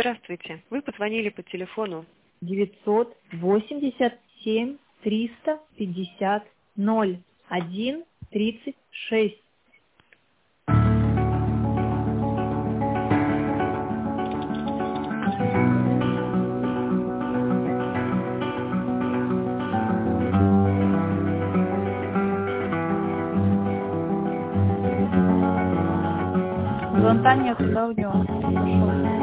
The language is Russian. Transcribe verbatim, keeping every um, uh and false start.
Здравствуйте. Вы позвонили по телефону девятьсот восемьдесят семь триста пятьдесят ноль один тридцать шесть. Звонка нет, да, у него? Пошел.